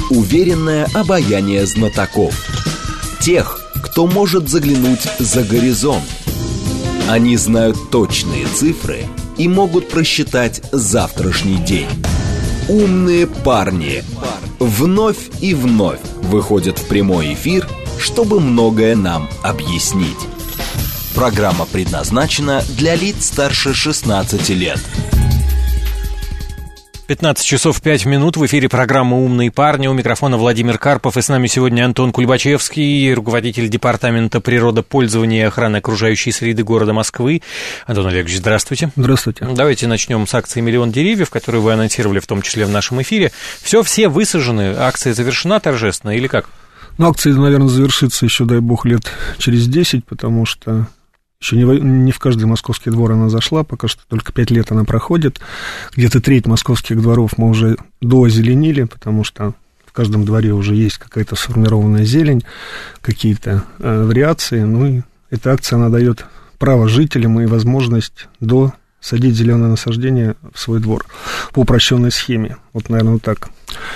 Уверенное обаяние знатоков. Тех, кто может заглянуть за горизонт. Они знают точные цифры и могут просчитать завтрашний день. Умные парни вновь и вновь выходят в прямой эфир, чтобы многое нам объяснить. Программа предназначена для лиц старше 16 лет. 15 часов 5 минут, в эфире программа «Умные парни». У микрофона Владимир Карпов, и с нами сегодня Антон Кульбачевский, руководитель Департамента природопользования и охраны окружающей среды города Москвы. Антон Олегович, здравствуйте. Здравствуйте. Давайте начнем с акции «Миллион деревьев», которую вы анонсировали в том числе в нашем эфире. Все высажены, акция завершена торжественно или как? Ну, акция, наверное, завершится еще, дай бог, лет через 10, потому что еще не в каждый московский двор она зашла, пока что только 5 лет она проходит. Где-то треть московских дворов мы уже доозеленили, потому что в каждом дворе уже есть какая-то сформированная зелень, какие-то вариации. Ну и эта акция, она дает право жителям и возможность садить зеленое насаждение в свой двор по упрощенной схеме. Вот, наверное, вот так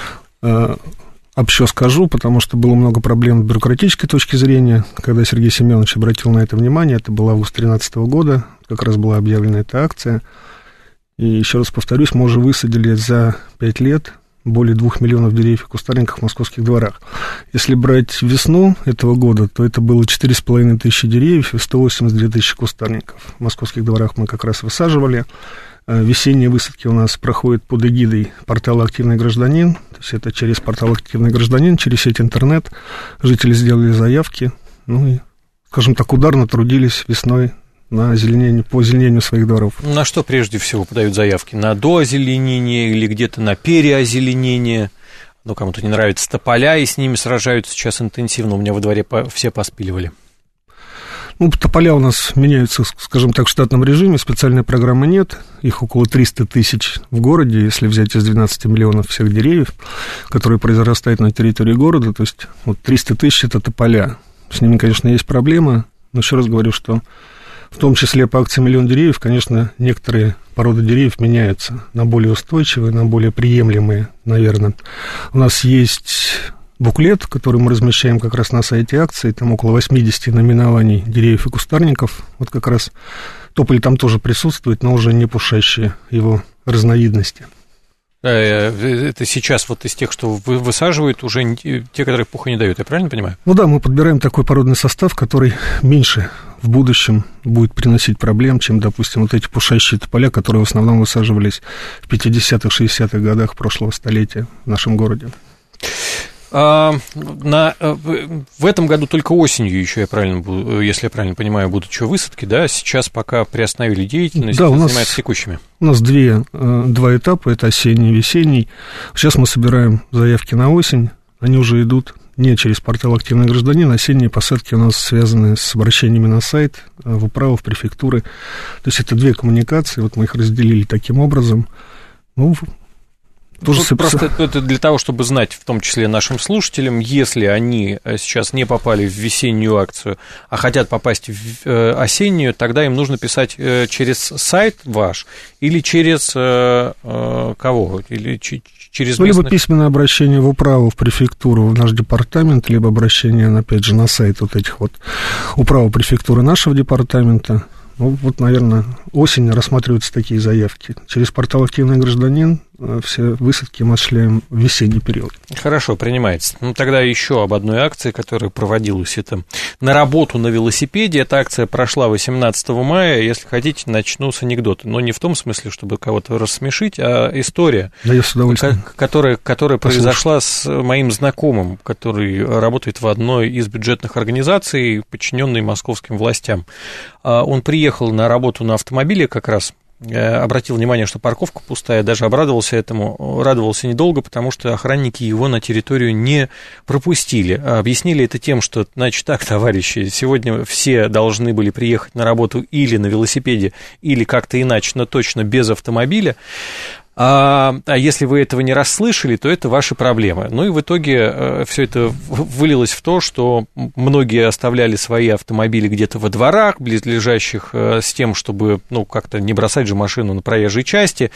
общо скажу, потому что было много проблем с бюрократической точки зрения. Когда Сергей Семенович обратил на это внимание, это был август 2013 года, как раз была объявлена эта акция. И еще раз повторюсь, мы уже высадили за 5 лет более 2 миллионов деревьев и кустарников в московских дворах. Если брать весну этого года, то это было 4,5 тысячи деревьев и 182 тысячи кустарников. В московских дворах мы как раз высаживали. Весенние высадки у нас проходят под эгидой портала «Активный гражданин». То есть это через портал «Активный гражданин», через сеть интернет. Жители сделали заявки, ну и, скажем так, ударно трудились весной на озеленение, по озеленению своих дворов. На что прежде всего подают заявки? На доозеленение или где-то на переозеленение? Ну, кому-то не нравятся тополя, и с ними сражаются сейчас интенсивно. У меня во дворе все поспиливали. Ну, тополя у нас меняются, скажем так, в штатном режиме, специальной программы нет, их около 300 тысяч в городе, если взять из 12 миллионов всех деревьев, которые произрастают на территории города, то есть вот 300 тысяч – это тополя. С ними, конечно, есть проблема, но еще раз говорю, что в том числе по акции «Миллион деревьев», конечно, некоторые породы деревьев меняются на более устойчивые, на более приемлемые, наверное. У нас есть буклет, который мы размещаем как раз на сайте акции, там около 80 наименований деревьев и кустарников, вот как раз тополь там тоже присутствует, но уже не пушащие его разновидности. Это сейчас вот из тех, что высаживают, уже те, которые пуха не дают, я правильно понимаю? Ну да, мы подбираем такой породный состав, который меньше в будущем будет приносить проблем, чем, допустим, вот эти пушащие тополя, которые в основном высаживались в 50-х, 60-х годах прошлого столетия в нашем городе. В этом году только осенью еще, если я правильно понимаю, будут еще высадки, да? Сейчас пока приостановили деятельность, да, занимаются текущими. У нас два этапа, это осенний и весенний. Сейчас мы собираем заявки на осень, они уже идут не через портал «Активный гражданин», осенние посадки у нас связаны с обращениями на сайт, в управу, в префектуры. То есть это две коммуникации, вот мы их разделили таким образом. Просто это для того, чтобы знать, в том числе нашим слушателям, если они сейчас не попали в весеннюю акцию, а хотят попасть в осеннюю, тогда им нужно писать через сайт ваш или через кого? Или через местных... Либо письменное обращение в управу, в префектуру, в наш департамент, либо обращение, опять же, на сайт вот этих вот управы префектуры нашего департамента. Ну, вот, наверное, осенью рассматриваются такие заявки. Через портал «Активный гражданин» все высадки мы осуществляем в весенний период. Хорошо, принимается. Ну, тогда еще об одной акции, которая проводилась. Это «На работу на велосипеде». Эта акция прошла 18 мая. Если хотите, начну с анекдота. Но не в том смысле, чтобы кого-то рассмешить, а история, да, я с удовольствием. которая произошла с моим знакомым, который работает в одной из бюджетных организаций, подчиненной московским властям. Он приехал на работу на автомобиле как раз, обратил внимание, что парковка пустая, даже обрадовался этому, радовался недолго, потому что охранники его на территорию не пропустили. Объяснили это тем, что, значит, так, товарищи, сегодня все должны были приехать на работу или на велосипеде, или как-то иначе, но точно без автомобиля. А если вы этого не расслышали, то это ваши проблемы. Ну и в итоге все это вылилось в то, что многие оставляли свои автомобили где-то во дворах, близлежащих, с тем, чтобы, ну, как-то не бросать же машину на проезжей части.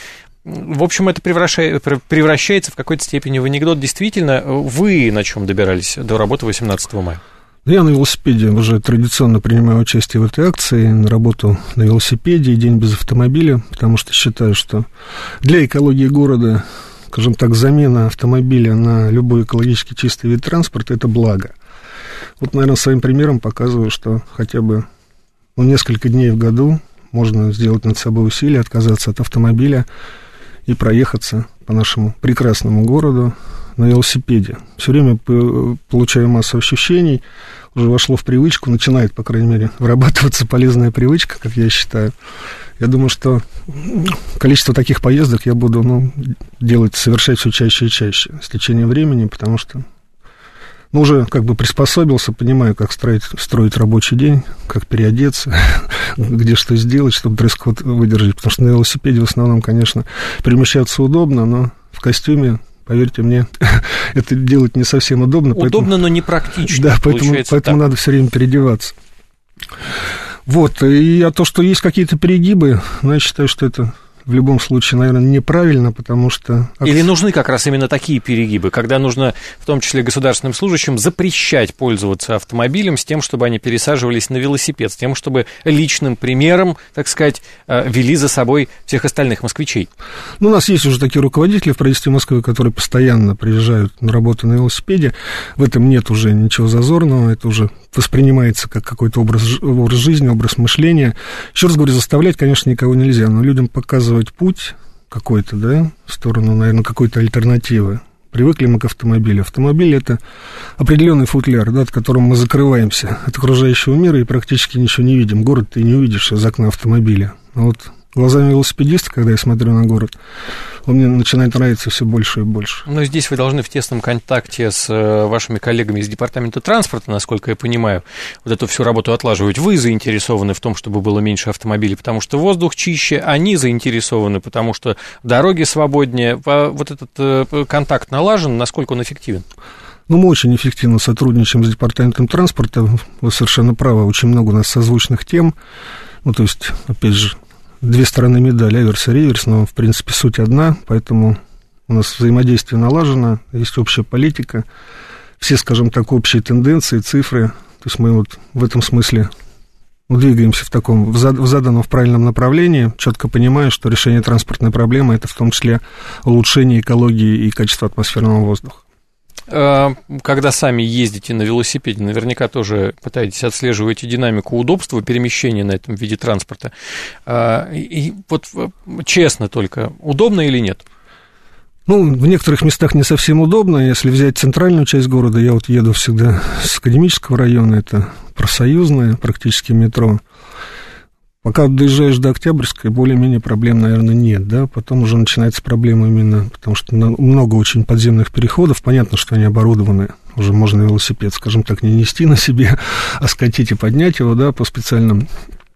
В общем, это превращается в какой-то степени в анекдот. Действительно, вы на чем добирались до работы 18 мая? Я на велосипеде уже традиционно принимаю участие в этой акции, на работу на велосипеде и день без автомобиля, потому что считаю, что для экологии города, скажем так, замена автомобиля на любой экологически чистый вид транспорта – это благо. Вот, наверное, своим примером показываю, что хотя бы несколько дней в году можно сделать над собой усилие, отказаться от автомобиля и проехаться по нашему прекрасному городу на велосипеде. Все время получаю массу ощущений, уже вошло в привычку, начинает, по крайней мере, вырабатываться полезная привычка, как я считаю. Я думаю, что количество таких поездок я буду совершать все чаще и чаще с течением времени, потому что уже как бы приспособился, понимаю, как строить рабочий день, как переодеться, где что сделать, чтобы дресс-код выдержать, потому что на велосипеде в основном, конечно, перемещаться удобно, но в костюме, поверьте мне, это делать не совсем удобно. Удобно, но не практично. Да, поэтому надо все время переодеваться. Вот, и то, что есть какие-то перегибы, я считаю, что это в любом случае, наверное, неправильно, потому что... Или нужны как раз именно такие перегибы, когда нужно, в том числе государственным служащим, запрещать пользоваться автомобилем с тем, чтобы они пересаживались на велосипед, с тем, чтобы личным примером, так сказать, вели за собой всех остальных москвичей. У нас есть уже такие руководители в правительстве Москвы, которые постоянно приезжают на работу на велосипеде. В этом нет уже ничего зазорного, это уже воспринимается как какой-то образ жизни, образ мышления. Еще раз говорю, заставлять, конечно, никого нельзя, но людям показывать путь какой-то, да, в сторону, наверное, какой-то альтернативы. Привыкли мы к автомобилю. Автомобиль – это определенный футляр, да, от которого мы закрываемся от окружающего мира и практически ничего не видим. Город ты не увидишь из окна автомобиля. А вот глазами велосипедиста, когда я смотрю на город, он мне начинает нравиться все больше и больше. Но здесь вы должны в тесном контакте с вашими коллегами из департамента транспорта, насколько я понимаю, вот эту всю работу отлаживать. Вы заинтересованы в том, чтобы было меньше автомобилей, потому что воздух чище, они заинтересованы, потому что дороги свободнее. Вот этот контакт налажен, насколько он эффективен? Мы очень эффективно сотрудничаем с департаментом транспорта. Вы совершенно правы, очень много у нас созвучных тем. То есть, опять же, две стороны медали, аверс и реверс, но, в принципе, суть одна, поэтому у нас взаимодействие налажено, есть общая политика, все, скажем так, общие тенденции, цифры, то есть мы вот в этом смысле двигаемся в заданном, в правильном направлении, четко понимая, что решение транспортной проблемы – это в том числе улучшение экологии и качества атмосферного воздуха. Когда сами ездите на велосипеде, наверняка тоже пытаетесь отслеживать динамику удобства перемещения на этом виде транспорта. И вот честно только, удобно или нет? В некоторых местах не совсем удобно. Если взять центральную часть города, я вот еду всегда с Академического района, это профсоюзное практически метро. Пока доезжаешь до Октябрьской, более-менее проблем, наверное, нет, да, потом уже начинается проблема именно, потому что много очень подземных переходов, понятно, что они оборудованы, уже можно велосипед, скажем так, не нести на себе, а скатить и поднять его, да, по специальным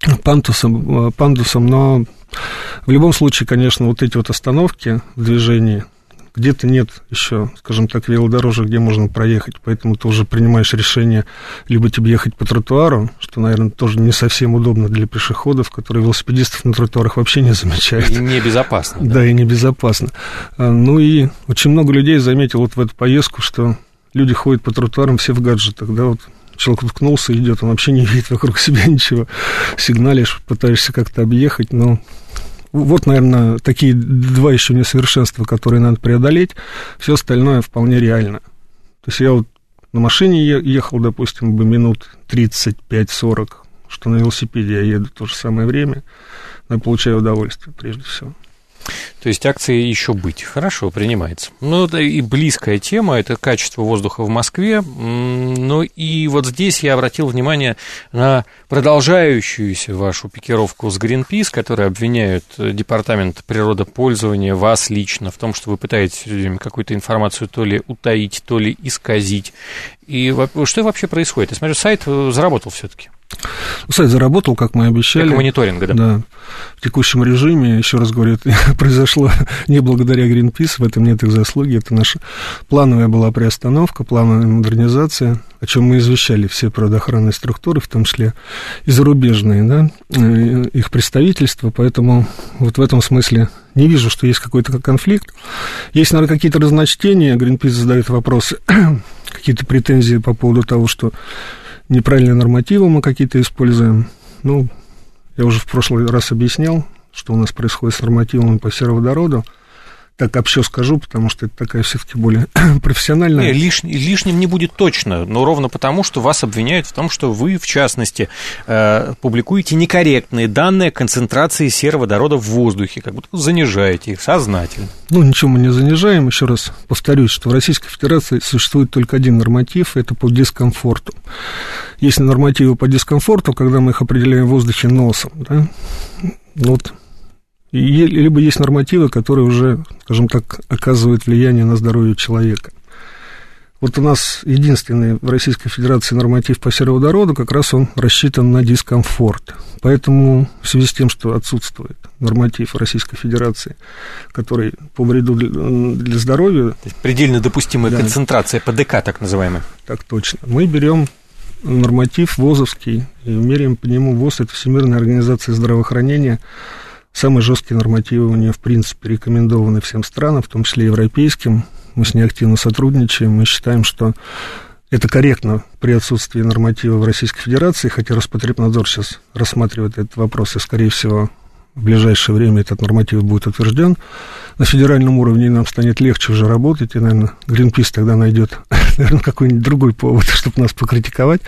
пандусам, но в любом случае, конечно, вот эти вот остановки в движении, где-то нет еще, скажем так, велодорожек, где можно проехать, поэтому ты уже принимаешь решение либо тебе ехать по тротуару, что, наверное, тоже не совсем удобно для пешеходов, которые велосипедистов на тротуарах вообще не замечают. И небезопасно. Да, и небезопасно. И очень много людей заметил вот в эту поездку, что люди ходят по тротуарам все в гаджетах, да, вот человек уткнулся, идет, он вообще не видит вокруг себя ничего, сигналишь, пытаешься как-то объехать, но... Вот, наверное, такие два еще несовершенства, которые надо преодолеть. Все остальное вполне реально. То есть я вот на машине ехал, допустим, минут 35-40, что на велосипеде я еду в то же самое время, но я получаю удовольствие прежде всего. То есть акции еще быть. Хорошо, принимается. Это и близкая тема, это качество воздуха в Москве. Но и вот здесь я обратил внимание на продолжающуюся вашу пикировку с Greenpeace, которые обвиняют Департамент природопользования, вас лично, в том, что вы пытаетесь людям какую-то информацию то ли утаить, то ли исказить. И что вообще происходит? Я смотрю, сайт заработал все-таки. Сайт заработал, как мы обещали. Как мониторинга, да? Да. В текущем режиме, еще раз говорю, это произошло не благодаря Greenpeace, в этом нет их заслуги, это наша плановая была приостановка, плановая модернизация, о чем мы извещали все природоохранные структуры, в том числе и зарубежные, да, их представительства, поэтому вот в этом смысле не вижу, что есть какой-то конфликт. Есть, наверное, какие-то разночтения, Greenpeace задает вопросы, какие-то претензии по поводу того, что неправильные нормативы мы какие-то используем. Ну, я уже в прошлый раз объяснял, что у нас происходит с нормативами по сероводороду. Так общо скажу, потому что это такая все-таки более профессиональная. Лишним не будет точно, но ровно потому, что вас обвиняют в том, что вы, в частности, публикуете некорректные данные о концентрации сероводорода в воздухе, как будто занижаете их сознательно. Ну, ничего мы не занижаем. Еще раз повторюсь, что в Российской Федерации существует только один норматив, это по дискомфорту. Есть нормативы по дискомфорту, когда мы их определяем в воздухе носом, да? Вот. И либо есть нормативы, которые уже, скажем так, оказывают влияние на здоровье человека. Вот у нас единственный в Российской Федерации норматив по сероводороду, как раз он рассчитан на дискомфорт. Поэтому в связи с тем, что отсутствует норматив Российской Федерации, который по вреду для здоровья... То есть предельно допустимая концентрация, ПДК так называемая. Так точно. Мы берем норматив ВОЗовский и меряем по нему. ВОЗ – это Всемирная организация здравоохранения. Самые жесткие нормативы у нее, в принципе, рекомендованы всем странам, в том числе европейским. Мы с ней активно сотрудничаем. Мы считаем, что это корректно при отсутствии норматива в Российской Федерации, хотя Роспотребнадзор сейчас рассматривает этот вопрос, и, скорее всего, в ближайшее время этот норматив будет утвержден. На федеральном уровне нам станет легче уже работать, и, наверное, Greenpeace тогда найдет, наверное, какой-нибудь другой повод, чтобы нас покритиковать.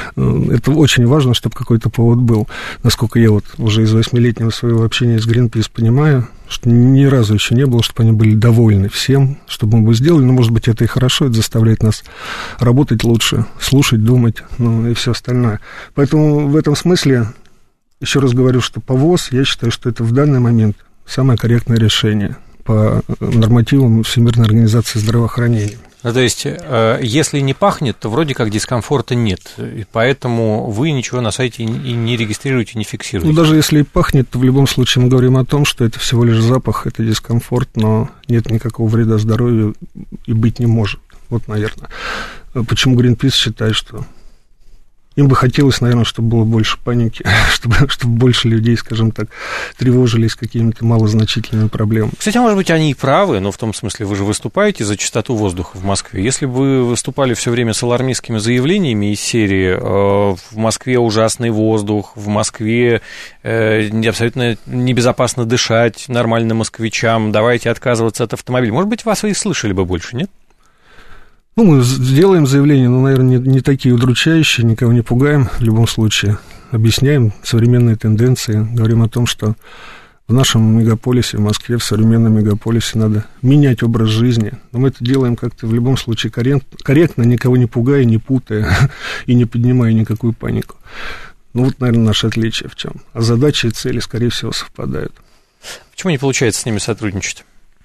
Это очень важно, чтобы какой-то повод был. Насколько я вот уже из 8-летнего своего общения с Greenpeace понимаю, что ни разу еще не было, чтобы они были довольны всем, чтобы мы бы сделали. Но, может быть, это и хорошо, это заставляет нас работать лучше, слушать, думать, ну и все остальное. Поэтому в этом смысле... Еще раз говорю, что по ВОЗ я считаю, что это в данный момент самое корректное решение по нормативам Всемирной организации здравоохранения. Ну, то есть, если не пахнет, то вроде как дискомфорта нет, и поэтому вы ничего на сайте и не регистрируете, не фиксируете. Ну, даже если и пахнет, то в любом случае мы говорим о том, что это всего лишь запах, это дискомфорт, но нет никакого вреда здоровью и быть не может. Вот, наверное, почему Greenpeace считает, что... Им бы хотелось, наверное, чтобы было больше паники, чтобы больше людей, скажем так, тревожились какими-то малозначительными проблемами. Кстати, может быть, они и правы, но в том смысле, вы же выступаете за чистоту воздуха в Москве. Если бы вы выступали все время с алармистскими заявлениями из серии «в Москве ужасный воздух», «в Москве абсолютно небезопасно дышать нормальным москвичам», «давайте отказываться от автомобиля», может быть, вас и слышали бы больше, нет? Ну, мы сделаем заявления, но, наверное, не такие удручающие, никого не пугаем в любом случае. Объясняем современные тенденции, говорим о том, что в нашем мегаполисе, в Москве, в современном мегаполисе надо менять образ жизни. Но мы это делаем как-то в любом случае корректно, никого не пугая, не путая и не поднимая никакую панику. Ну, вот, наверное, наше отличие в чем. А задачи и цели, скорее всего, совпадают. Почему не получается с ними сотрудничать?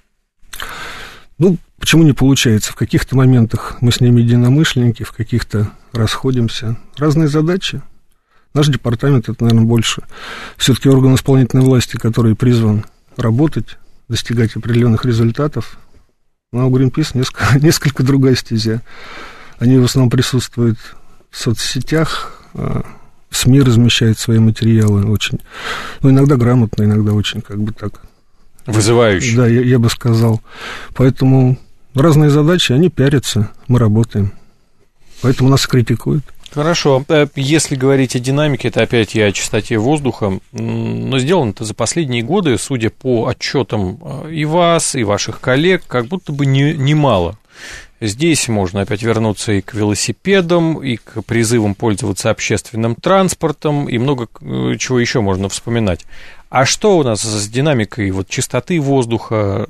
Ну, почему не получается? В каких-то моментах мы с ними единомышленники, в каких-то расходимся. Разные задачи. Наш департамент, это, наверное, больше все-таки орган исполнительной власти, который призван работать, достигать определенных результатов. Но у Greenpeace несколько другая стезя. Они в основном присутствуют в соцсетях, в СМИ размещают свои материалы очень, ну, иногда грамотно, иногда очень, как бы так... Вызывающе. Да, я бы сказал. Поэтому разные задачи, они пиарятся, мы работаем. Поэтому нас критикуют. Хорошо. Если говорить о динамике, это опять я о чистоте воздуха, но сделано это за последние годы, судя по отчетам и вас, и ваших коллег, как будто бы немало. Здесь можно опять вернуться и к велосипедам, и к призывам пользоваться общественным транспортом, и много чего еще можно вспоминать. А что у нас с динамикой вот, чистоты воздуха,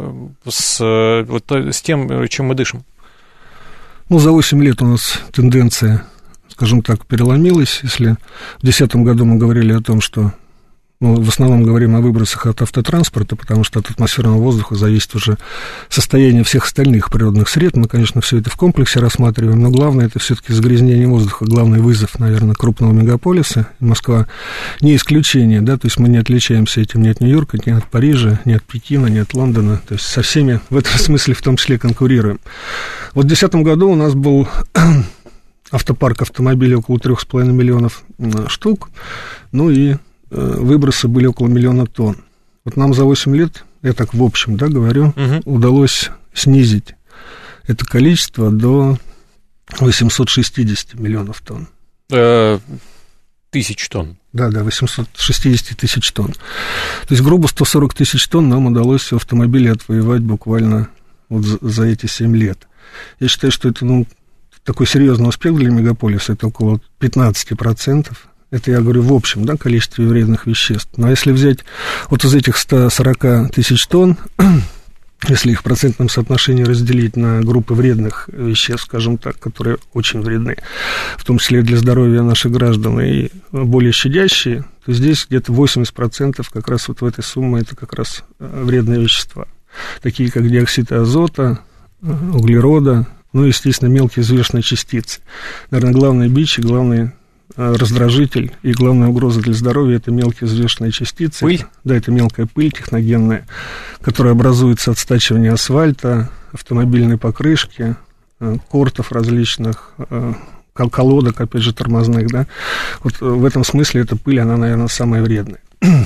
с тем, чем мы дышим? Ну, за 8 лет у нас тенденция, скажем так, переломилась. Если в 2010 году мы говорили о том, что в основном говорим о выбросах от автотранспорта, потому что от атмосферного воздуха зависит уже состояние всех остальных природных сред. Мы, конечно, все это в комплексе рассматриваем, но главное это все-таки загрязнение воздуха, главный вызов, наверное, крупного мегаполиса. Москва не исключение, да, то есть мы не отличаемся этим ни от Нью-Йорка, ни от Парижа, ни от Пекина, ни от Лондона, то есть со всеми в этом смысле в том числе конкурируем. Вот в 2010 году у нас был автопарк автомобилей около 3,5 миллионов штук, ну и выбросы были около 1 миллиона тонн. Вот нам за 8 лет, я так в общем, да, говорю, удалось снизить это количество до 860 миллионов тонн. Тысяч тонн. Да, 860 тысяч тонн. То есть, грубо 140 тысяч тонн нам удалось автомобилей отвоевать буквально вот за эти 7 лет. Я считаю, что это, такой серьезный успех для мегаполиса, это около 15%. Это я говорю в общем, да, количестве вредных веществ. Но если взять вот из этих 140 тысяч тонн, если их в процентном соотношении разделить на группы вредных веществ, скажем так, которые очень вредны, в том числе для здоровья наших граждан, и более щадящие, то здесь где-то 80% как раз вот в этой сумме это как раз вредные вещества, такие как диоксид азота, углерода, естественно, мелкие взвешенные частицы. Наверное, главный бич и главный раздражитель и главная угроза для здоровья – это мелкие взвешенные частицы. Пыль? Да, это мелкая пыль техногенная, которая образуется от стачивания асфальта, автомобильной покрышки, кортов различных, колодок, опять же, тормозных, да. Вот в этом смысле эта пыль, она, наверное, самая вредная.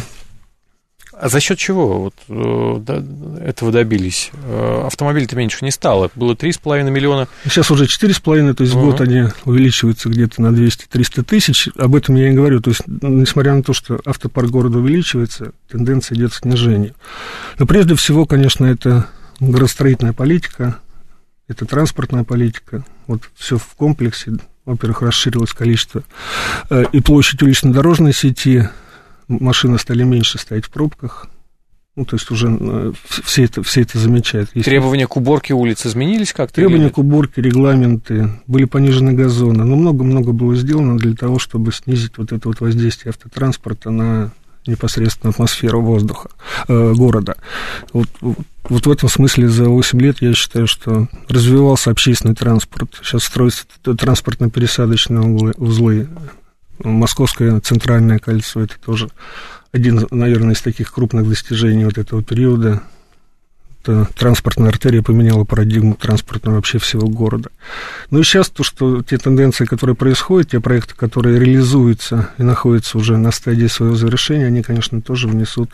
А за счет чего этого добились? Автомобилей-то меньше не стало. Было 3,5 миллиона. Сейчас уже 4,5, то есть в год они увеличиваются где-то на 200-300 тысяч. Об этом я и говорю. То есть, несмотря на то, что автопарк города увеличивается, тенденция идет к снижению. Но прежде всего, конечно, это градостроительная политика, это транспортная политика. Вот все в комплексе. Во-первых, расширилось количество и площадь улично-дорожной сети. Машины стали меньше стоять в пробках, то есть уже все это замечают. Требования к уборке улиц изменились как-то? Требования к уборке, регламенты, были понижены газоны, но много-много было сделано для того, чтобы снизить вот это вот воздействие автотранспорта на непосредственно атмосферу воздуха города. Вот в этом смысле за 8 лет я считаю, что развивался общественный транспорт, сейчас строятся транспортно-пересадочные узлы. Московское центральное кольцо – это тоже один, наверное, из таких крупных достижений вот этого периода. Это транспортная артерия поменяла парадигму транспортную вообще всего города. Ну и сейчас то, что те тенденции, которые происходят, те проекты, которые реализуются и находятся уже на стадии своего завершения, они, конечно, тоже внесут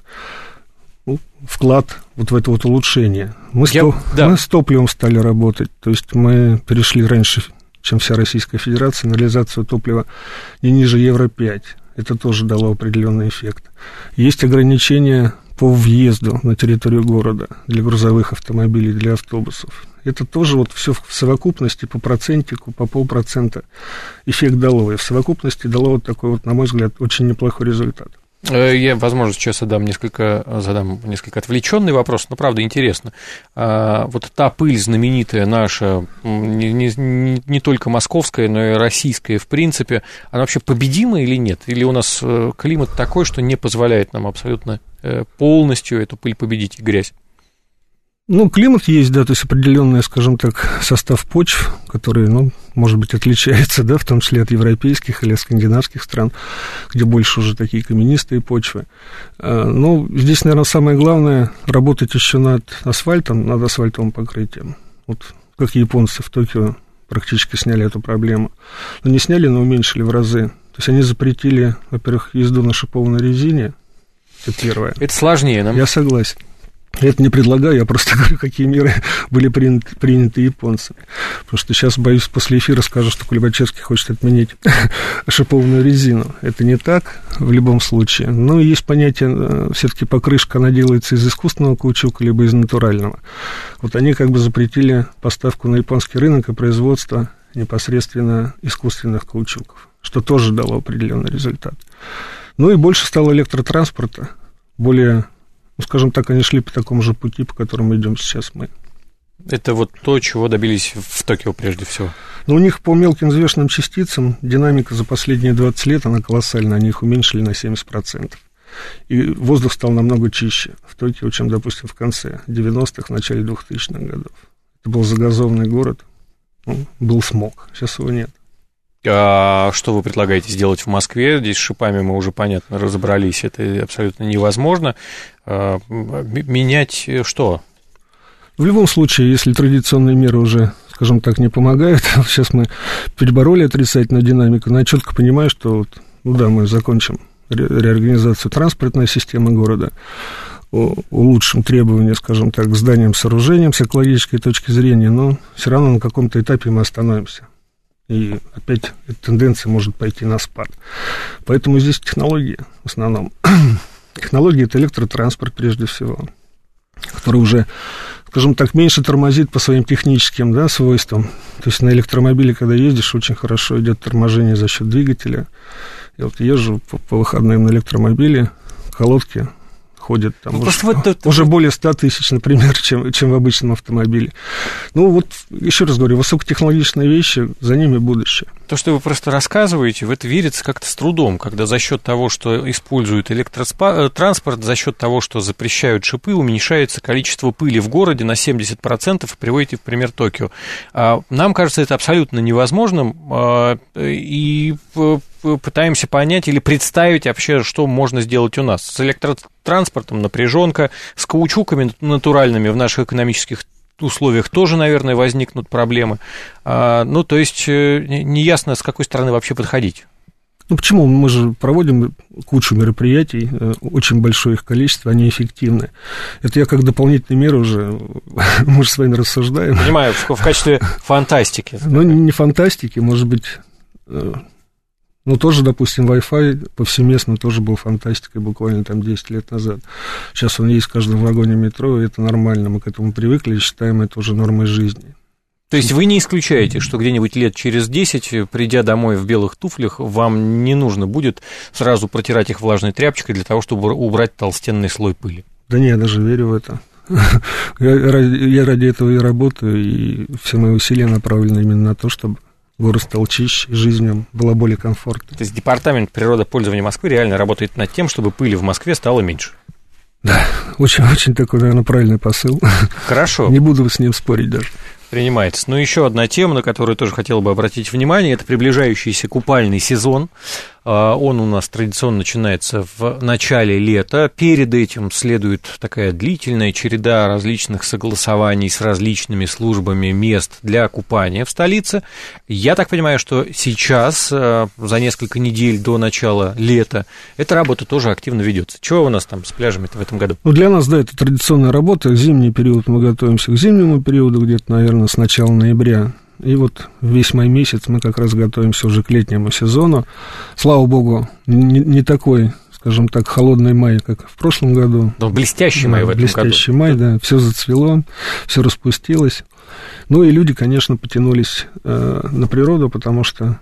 вклад вот в это вот улучшение. Мы с топливом стали работать, то есть мы перешли раньше, чем вся Российская Федерация, на реализацию топлива не ниже Евро-5. Это тоже дало определенный эффект. Есть ограничения по въезду на территорию города для грузовых автомобилей, для автобусов. Это тоже вот все в совокупности по процентику, по 0,5% эффект дало. И в совокупности дало вот такой вот, на мой взгляд, очень неплохой результат. Я, возможно, сейчас задам несколько отвлеченный вопрос, но, правда, интересно. Вот та пыль знаменитая наша, не только московская, но и российская, в принципе, она вообще победима или нет? Или у нас климат такой, что не позволяет нам абсолютно полностью эту пыль победить и грязь? Климат есть, да, то есть определенный, скажем так, состав почв, который, может быть, отличается, да, в том числе от европейских или скандинавских стран, где больше уже такие каменистые почвы. Здесь, наверное, самое главное работать еще над асфальтом, над асфальтовым покрытием. Вот как японцы в Токио практически сняли эту проблему. Не сняли, но уменьшили в разы. То есть они запретили, во-первых, езду на шипованной резине, это первое. Это сложнее, да? Я согласен. Я это не предлагаю, я просто говорю, какие меры были приняты японцами. Потому что сейчас, боюсь, после эфира скажу, что Кульбачевский хочет отменить шипованную резину. Это не так в любом случае. Но есть понятие, все-таки покрышка, она делается из искусственного каучука, либо из натурального. Вот они как бы запретили поставку на японский рынок и производство непосредственно искусственных каучуков, что тоже дало определенный результат. И больше стало электротранспорта, более... скажем так, они шли по такому же пути, по которому идем сейчас мы. Это вот то, чего добились в Токио прежде всего? У них по мелким взвешенным частицам динамика за последние 20 лет, она колоссальна, они их уменьшили на 70%. И воздух стал намного чище в Токио, чем, допустим, в конце 90-х, в начале 2000-х годов. Это был загазованный город, был смог, сейчас его нет. А что вы предлагаете сделать в Москве? Здесь с шипами мы уже, понятно, разобрались, это абсолютно невозможно. Менять что? В любом случае, если традиционные меры уже, скажем так, не помогают, сейчас мы перебороли отрицательную динамику, но я четко понимаю, что мы закончим реорганизацию транспортной системы города, улучшим требования, скажем так, к зданиям, сооружениям с экологической точки зрения, но все равно на каком-то этапе мы остановимся. И опять эта тенденция может пойти на спад. Поэтому здесь технологии в основном. Технологии – это электротранспорт прежде всего, который уже, скажем так, меньше тормозит по своим техническим свойствам. То есть на электромобиле, когда ездишь, очень хорошо идет торможение за счет двигателя. Я езжу по выходным на электромобиле, колодки ходят там уже более 100 тысяч, например, чем в обычном автомобиле. Еще раз говорю, высокотехнологичные вещи, за ними будущее. То, что вы просто рассказываете, в это верится как-то с трудом, когда за счет того, что используют электротранспорт, за счет того, что запрещают шипы, уменьшается количество пыли в городе на 70%, и приводите в пример Токио. Нам кажется это абсолютно невозможным, и пытаемся понять или представить вообще, что можно сделать у нас. С электротранспортом напряженка, с каучуками натуральными в наших экономических условиях тоже, наверное, возникнут проблемы. То есть неясно, с какой стороны вообще подходить. Почему? Мы же проводим кучу мероприятий, очень большое их количество, они эффективны. Это я как дополнительные меры уже, мы же с вами рассуждаем. Понимаю, в качестве фантастики. Не фантастики, может быть... тоже, допустим, Wi-Fi повсеместно тоже был фантастикой буквально 10 лет назад. Сейчас он есть в каждом вагоне метро, и это нормально, мы к этому привыкли и считаем это уже нормой жизни. То есть вы не исключаете, что где-нибудь лет через 10, придя домой в белых туфлях, вам не нужно будет сразу протирать их влажной тряпочкой для того, чтобы убрать толстенный слой пыли? Да не, я даже верю в это. Я ради этого и работаю, и все мои усилия направлены именно на то, чтобы город стал чище, и жизнь в нем была более комфортной. То есть Департамент природопользования Москвы реально работает над тем, чтобы пыли в Москве стало меньше? Да, очень такой, наверное, правильный посыл. Хорошо. Не буду с ним спорить даже. Принимается. Но еще одна тема, на которую тоже хотел бы обратить внимание, это приближающийся купальный сезон. Он у нас традиционно начинается в начале лета. Перед этим следует такая длительная череда различных согласований с различными службами мест для купания в столице. Я так понимаю, что сейчас, за несколько недель до начала лета, эта работа тоже активно ведется. Чего у нас там с пляжами-то в этом году? Для нас, это традиционная работа. Зимний период мы готовимся к зимнему периоду, где-то, наверное, с начала ноября. И весь май месяц мы как раз готовимся уже к летнему сезону. Слава богу, не такой, скажем так, холодный май, как в прошлом году. Но блестящий май в этом году. Блестящий май, да, все зацвело, все распустилось. И люди, конечно, потянулись на природу, потому что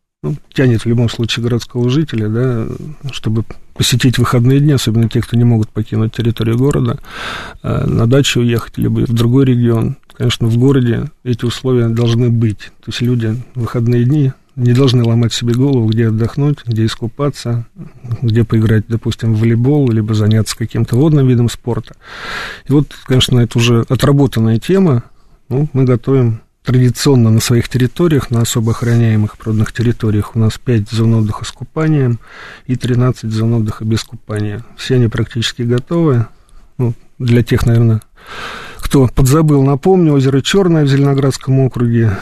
тянет в любом случае городского жителя, да, чтобы посетить выходные дни, особенно те, кто не могут покинуть территорию города, на дачу уехать, либо в другой регион. Конечно, в городе эти условия должны быть. То есть люди в выходные дни не должны ломать себе голову, где отдохнуть, где искупаться, где поиграть, допустим, в волейбол, либо заняться каким-то водным видом спорта. И конечно, это уже отработанная тема. Мы готовим традиционно на своих территориях, на особо охраняемых природных территориях у нас 5 зон отдыха с купанием и 13 зон отдыха без купания. Все они практически готовы. Для тех, наверное, кто подзабыл, напомню, озеро Черное в Зеленоградском округе,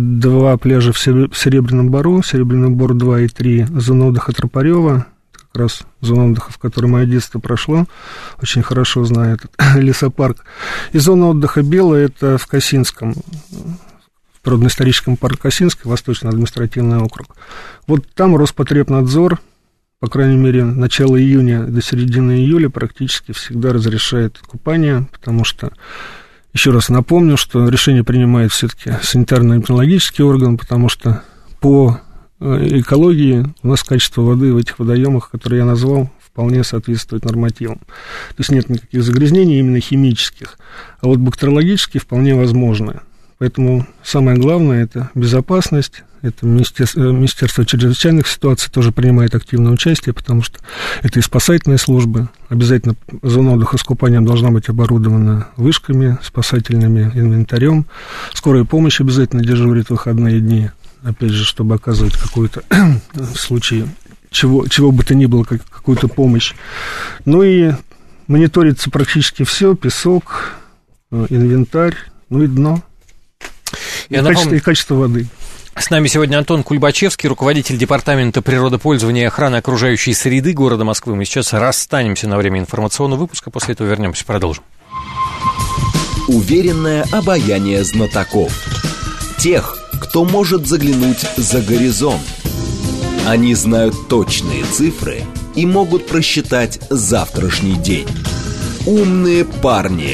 2 пляжа в Серебряном Бору, Серебряный Бор 2 и 3, зона отдыха Тропарева, как раз зона отдыха, в которой мое детство прошло, очень хорошо знаю этот лесопарк, и зона отдыха Белая, это в Косинском, в природно-историческом парке Косинский, Восточно-административный округ. Там Роспотребнадзор, по крайней мере, начало июня до середины июля практически всегда разрешает купание, потому что, еще раз напомню, что решение принимает все-таки санитарно-эпидемиологический орган, потому что по экологии у нас качество воды в этих водоемах, которые я назвал, вполне соответствует нормативам. То есть нет никаких загрязнений именно химических, а бактериологические вполне возможны. Поэтому самое главное – это безопасность, это Министерство чрезвычайных ситуаций тоже принимает активное участие, потому что это и спасательные службы. Обязательно зона отдыха с купанием должна быть оборудована вышками, спасательными инвентарем. Скорая помощь обязательно дежурит в выходные дни, опять же, чтобы оказывать какую-то в случае чего бы то ни было, какую-то помощь. Ну и мониторится практически все: песок, инвентарь, ну и дно, и качество воды. С нами сегодня Антон Кульбачевский, руководитель Департамента природопользования и охраны окружающей среды города Москвы. Мы сейчас расстанемся на время информационного выпуска, после этого вернемся, продолжим. Уверенное обаяние знатоков. Тех, кто может заглянуть за горизонт. Они знают точные цифры и могут просчитать завтрашний день. Умные парни.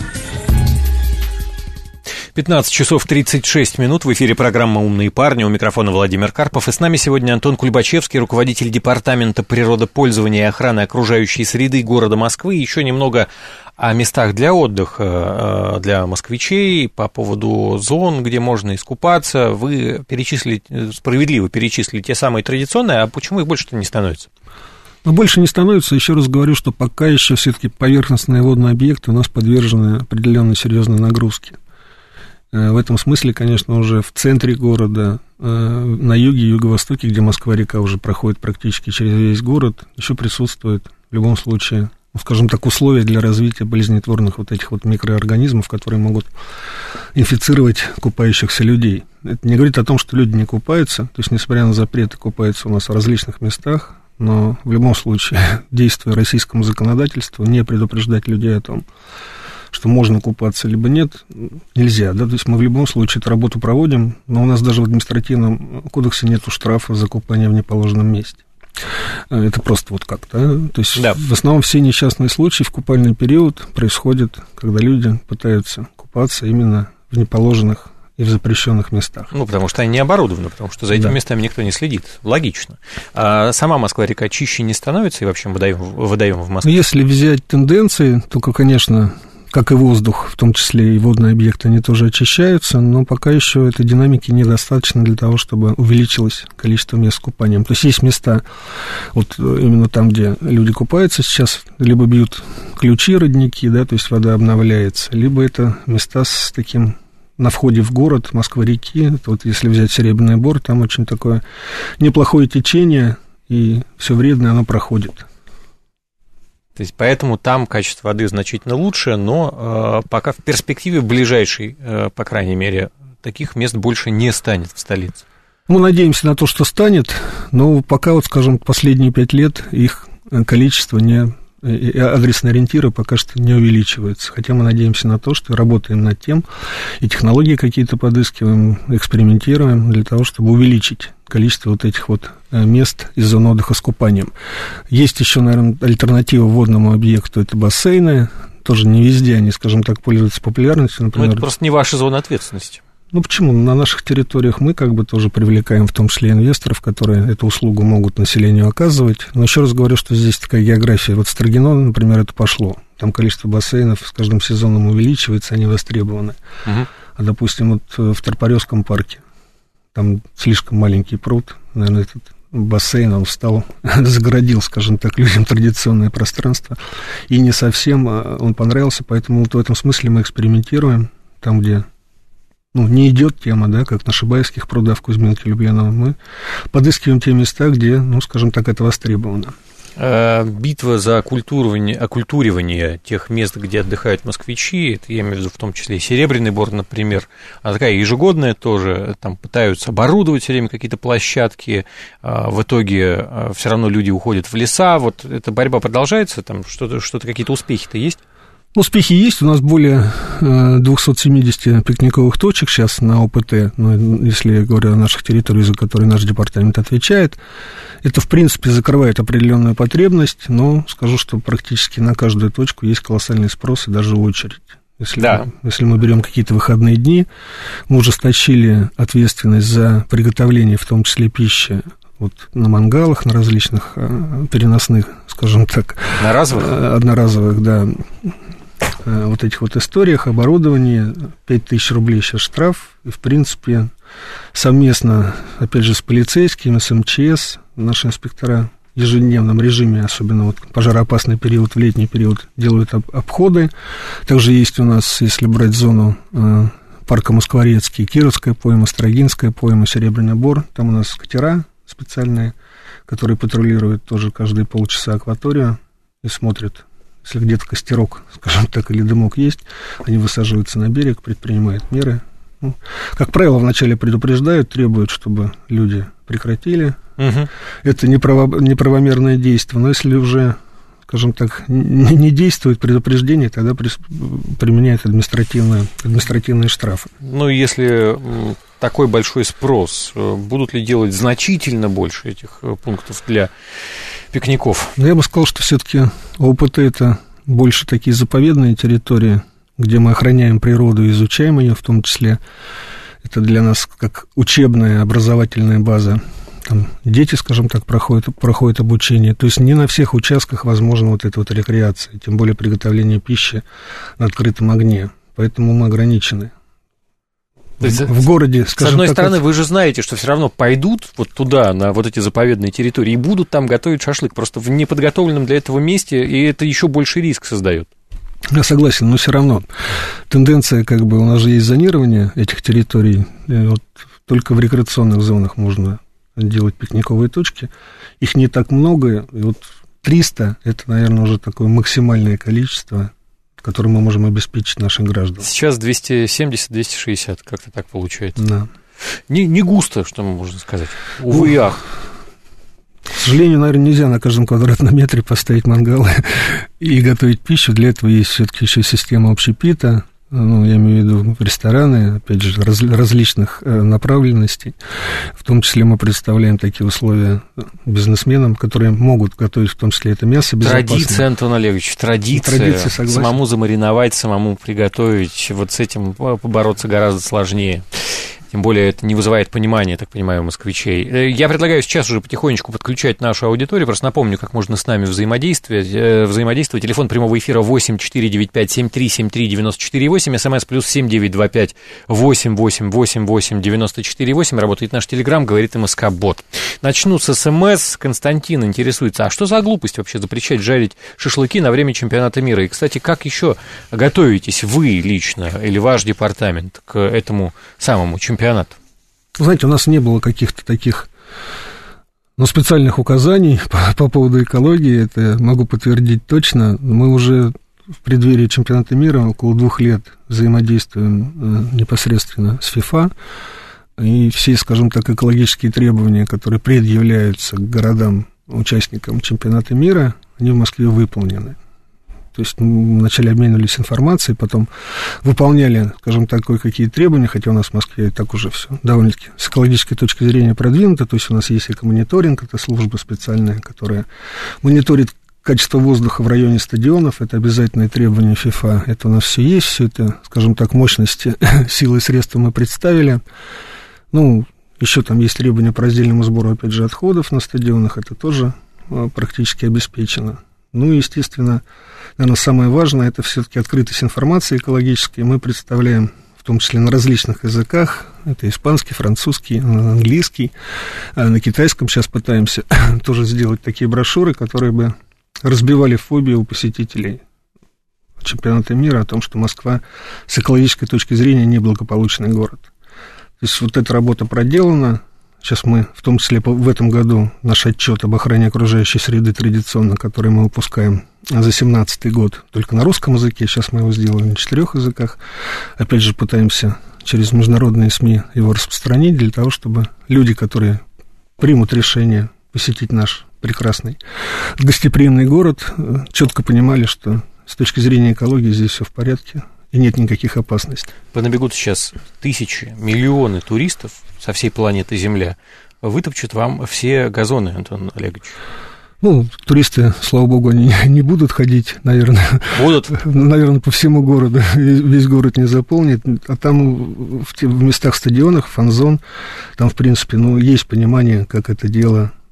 15 часов 36 минут. В эфире программа «Умные парни». У микрофона Владимир Карпов. И с нами сегодня Антон Кульбачевский, руководитель Департамента природопользования и охраны окружающей среды города Москвы. Еще немного о местах для отдыха для москвичей, по поводу зон, где можно искупаться. Вы справедливо перечислили те самые традиционные, а почему их больше-то не становится? Но больше не становится. Еще раз говорю, что пока еще все-таки поверхностные водные объекты у нас подвержены определенной серьезной нагрузке. В этом смысле, конечно, уже в центре города, на юге и юго-востоке, где Москва-река уже проходит практически через весь город, еще присутствует в любом случае, скажем так, условия для развития болезнетворных вот этих вот микроорганизмов, которые могут инфицировать купающихся людей. Это не говорит о том, что люди не купаются, то есть, несмотря на запреты, купаются у нас в различных местах, но в любом случае, действуя российскому законодательству, не предупреждать людей о том, что можно купаться, либо нет, нельзя, да, то есть мы в любом случае эту работу проводим, но у нас даже в административном кодексе нету штрафа за купание в неположенном месте. Это просто вот как, да, то есть да. В основном все несчастные случаи в купальный период происходят, когда люди пытаются купаться именно в неположенных и в запрещенных местах. Ну, потому что они не оборудованы, потому что за этими местами никто не следит. Логично. А сама Москва-река чище не становится, и вообще водоем в Москве? Если взять тенденции, то, конечно, как и воздух, в том числе и водные объекты, они тоже очищаются, но пока еще этой динамики недостаточно для того, чтобы увеличилось количество мест с купанием. То есть есть места, вот именно там, где люди купаются сейчас, либо бьют ключи, родники, да, то есть вода обновляется, либо это места с таким на входе в город Москвы-реки. Вот если взять Серебряный Бор, там очень такое неплохое течение, и все вредное оно проходит. То есть, поэтому там качество воды значительно лучше, но пока в перспективе ближайшей, по крайней мере, таких мест больше не станет в столице. Мы надеемся на то, что станет, но пока, вот, скажем, последние 5 лет их количество адресные ориентиры пока что не увеличиваются. Хотя мы надеемся на то, что работаем над тем, и технологии какие-то подыскиваем, экспериментируем для того, чтобы увеличить количество вот этих вот мест из зон отдыха с купанием. Есть еще, наверное, альтернатива водному объекту, это бассейны. Тоже не везде они, скажем так, пользуются популярностью. Например, но это просто не ваша зона ответственности. Ну, почему? На наших территориях мы как бы тоже привлекаем в том числе инвесторов, которые эту услугу могут населению оказывать. Но еще раз говорю, что здесь такая география. Вот Строгино, например, это пошло. Там количество бассейнов с каждым сезоном увеличивается, они востребованы. А, допустим, вот в Торпаревском парке, там слишком маленький пруд, наверное, этот бассейн, он встал, загородил, скажем так, людям традиционное пространство, и не совсем он понравился, поэтому вот в этом смысле мы экспериментируем, там, где не идет тема, да, как на Шибаевских прудах в Кузьминке, Любляново, мы подыскиваем те места, где, скажем так, это востребовано. Битва за окультуривание тех мест, где отдыхают москвичи, это я имею в виду в том числе и Серебряный Бор, например, она такая ежегодная тоже, там пытаются оборудовать все время какие-то площадки, в итоге все равно люди уходят в леса, вот эта борьба продолжается, там что-то какие-то успехи-то есть? Успехи есть, у нас более 270 пикниковых точек сейчас на ОПТ, если я говорю о наших территориях, за которые наш департамент отвечает. Это, в принципе, закрывает определенную потребность, но скажу, что практически на каждую точку есть колоссальный спрос и даже очередь. Если мы берем какие-то выходные дни, мы ужесточили ответственность за приготовление, в том числе пищи, вот на мангалах, на различных переносных, скажем так. Одноразовых? Одноразовых, да. вот этих вот историях, оборудовании, 5000 рублей сейчас штраф, и, в принципе, совместно, опять же, с полицейскими, с МЧС, наши инспектора в ежедневном режиме, особенно вот пожароопасный период, в летний период, делают обходы. Также есть у нас, если брать зону парка Москворецкий, Кировская пойма, Строгинская пойма, Серебряный Бор, там у нас катера специальные, которые патрулируют тоже каждые полчаса акваторию и смотрят, если где-то костерок, скажем так, или дымок есть, они высаживаются на берег, предпринимают меры. Ну, как правило, вначале предупреждают, требуют, чтобы люди прекратили. Угу. Это неправомерное действие, но если уже, скажем так, не действует предупреждение, тогда применяют административные штрафы. Ну, если такой большой спрос, будут ли делать значительно больше этих пунктов для пикников? Я бы сказал, что все-таки ОПТ – это больше такие заповедные территории, где мы охраняем природу и изучаем ее, в том числе это для нас как учебная, образовательная база. Там дети, скажем так, проходят обучение. То есть не на всех участках возможна вот эта вот рекреация, тем более приготовление пищи на открытом огне. Поэтому мы ограничены. В городе, скажем, с одной стороны, вы же знаете, что все равно пойдут вот туда, на вот эти заповедные территории, и будут там готовить шашлык, просто в неподготовленном для этого месте, и это еще больше риск создает. Я согласен, но все равно тенденция, как бы, у нас же есть зонирование этих территорий, вот только в рекреационных зонах можно делать пикниковые точки, их не так много, и вот 300 – это, наверное, уже такое максимальное количество, которое мы можем обеспечить нашим гражданам. Сейчас 270-260, как-то так получается. Да. Не густо, что можно сказать. Увы и ах. К сожалению, наверное, нельзя на каждом квадратном метре поставить мангалы и готовить пищу. Для этого есть все-таки еще система общепита. Ну, я имею в виду рестораны, опять же, различных направленностей. В том числе мы представляем такие условия бизнесменам, которые могут готовить, в том числе это мясо безопасно. Традиция, Антон Олегович, традиция, самому замариновать, самому приготовить, вот с этим побороться гораздо сложнее. Тем более это не вызывает понимания, я так понимаю, у москвичей. Я предлагаю сейчас уже потихонечку подключать нашу аудиторию. Просто напомню, как можно с нами взаимодействовать. Телефон прямого эфира 8495-7373-94-8, смс +7 925 8888 94-8. Работает наш телеграм, говорит МСК-бот. Начну с смс. Константин интересуется, а что за глупость вообще запрещать жарить шашлыки на время чемпионата мира? И, кстати, как еще готовитесь вы лично или ваш департамент к этому самому чемпионату? Знаете, у нас не было каких-то таких, специальных указаний по поводу экологии, это могу подтвердить точно. Мы уже в преддверии чемпионата мира около 2 лет взаимодействуем непосредственно с ФИФА, и все, скажем так, экологические требования, которые предъявляются к городам-участникам чемпионата мира, они в Москве выполнены. То есть мы вначале обменивались информацией, потом выполняли, скажем так, кое-какие требования, хотя у нас в Москве и так уже все довольно-таки с экологической точки зрения продвинуто. То есть у нас есть экомониторинг, это служба специальная, которая мониторит качество воздуха в районе стадионов, это обязательное требование ФИФА. Это у нас все есть, все это, скажем так, мощности, силы и средства мы представили. Еще там есть требования по раздельному сбору, опять же, отходов на стадионах, это тоже практически обеспечено. Естественно, наверное, самое важное – это все-таки открытость информации экологической. Мы представляем, в том числе на различных языках, это испанский, французский, английский, на китайском сейчас пытаемся тоже сделать такие брошюры, которые бы разбивали фобию у посетителей чемпионата мира о том, что Москва с экологической точки зрения неблагополучный город. То есть вот эта работа проделана. Сейчас мы, в том числе в этом году, наш отчет об охране окружающей среды традиционно, который мы выпускаем за 2017 год, только на русском языке, сейчас мы его сделали на 4 языках. Опять же, пытаемся через международные СМИ его распространить для того, чтобы люди, которые примут решение посетить наш прекрасный гостеприимный город, четко понимали, что с точки зрения экологии здесь все в порядке. И нет никаких опасностей. Понабегут сейчас тысячи, миллионы туристов со всей планеты Земля, вытопчут вам все газоны, Антон Олегович. Туристы, слава богу, они не будут ходить, наверное. Будут? Наверное, по всему городу. Весь город не заполнит. А там в местах стадионах, фан-зон, там, в принципе, есть понимание, как это дело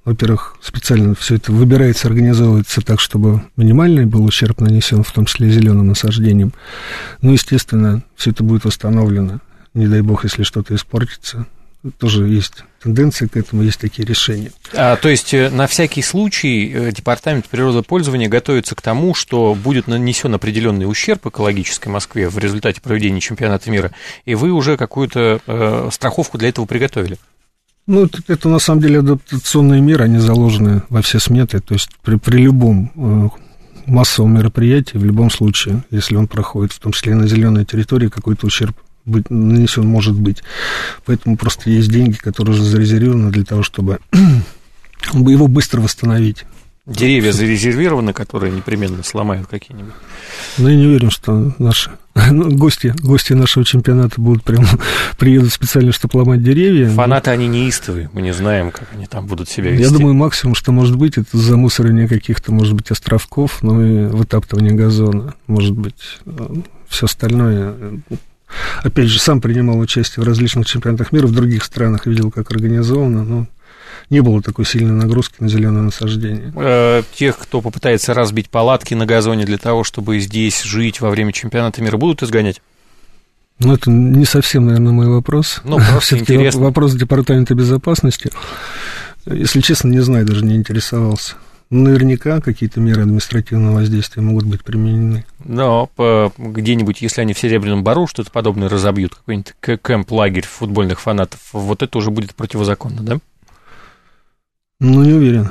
во-первых, специально все это выбирается, организовывается так, чтобы минимальный был ущерб нанесен, в том числе и зеленым насаждением. Ну, естественно, все это будет восстановлено. Не дай бог, если что-то испортится. Тоже есть тенденции к этому, есть такие решения. То есть на всякий случай Департамент природопользования готовится к тому, что будет нанесен определенный ущерб экологической Москве в результате проведения чемпионата мира, и вы уже какую-то страховку для этого приготовили? Ну, это на самом деле адаптационные меры, они заложены во все сметы, то есть при любом массовом мероприятии, в любом случае, если он проходит, в том числе и на зеленой территории, какой-то ущерб нанесен может быть. Поэтому просто есть деньги, которые уже зарезервированы для того, чтобы его быстро восстановить. Деревья зарезервированы, которые непременно сломают какие-нибудь? Ну, я не уверен, что наши гости нашего чемпионата приедут специально, чтобы ломать деревья. Фанаты, они неистовые, мы не знаем, как они там будут себя вести. Я думаю, максимум, что может быть, это замусоривание каких-то, может быть, островков, ну и вытаптывание газона, может быть, все остальное. Опять же, сам принимал участие в различных чемпионатах мира, в других странах видел, как организовано, но не было такой сильной нагрузки на зеленое насаждение. Тех, кто попытается разбить палатки на газоне для того, чтобы здесь жить во время чемпионата мира, будут изгонять? Ну, это не совсем, наверное, мой вопрос. Ну, просто интересно. Вопрос Департамента безопасности. Если честно, не знаю, даже не интересовался. Наверняка какие-то меры административного воздействия могут быть применены. Но где-нибудь, если они в Серебряном Бару что-то подобное разобьют, какой-нибудь кэмп-лагерь футбольных фанатов, вот это уже будет противозаконно, да? Ну, не уверен.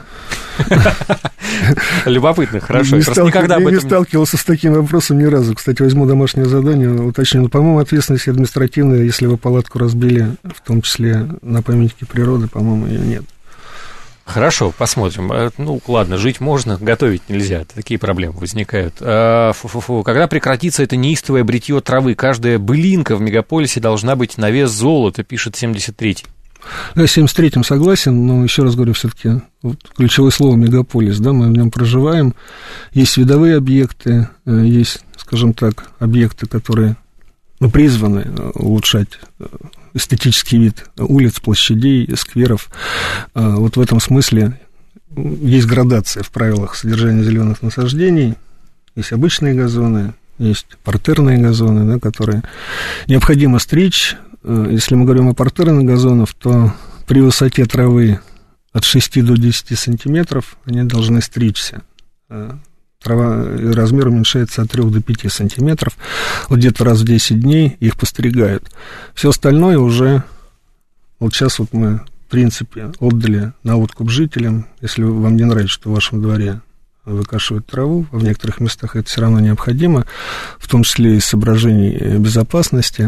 Любопытно, хорошо. Не сталкивался с таким вопросом ни разу. Кстати, возьму домашнее задание, уточню. Но, по-моему, ответственность административная, если вы палатку разбили, в том числе на памятнике природы, по-моему, ее нет. Хорошо, посмотрим. Ну, ладно, жить можно, готовить нельзя. Такие проблемы возникают. Когда прекратится это неистовое бритье травы? Каждая былинка в мегаполисе должна быть на вес золота, пишет 73-й. Я с 73-м согласен, но еще раз говорю, все-таки ключевое слово мегаполис, да, мы в нем проживаем. Есть видовые объекты, есть, скажем так, объекты, которые призваны улучшать эстетический вид улиц, площадей, скверов. Вот в этом смысле есть градация в правилах содержания зеленых насаждений. Есть обычные газоны, есть партерные газоны, да, которые необходимо стричь. Если мы говорим о партерных газонах, то при высоте травы от 6 до 10 сантиметров они должны стричься. Трава размер уменьшается от 3 до 5 сантиметров. Вот где-то раз в 10 дней их постригают. Все остальное уже... Вот сейчас вот мы, в принципе, отдали на откуп жителям. Если вам не нравится, что в вашем дворе выкашивают траву, в некоторых местах это все равно необходимо, в том числе из соображений безопасности,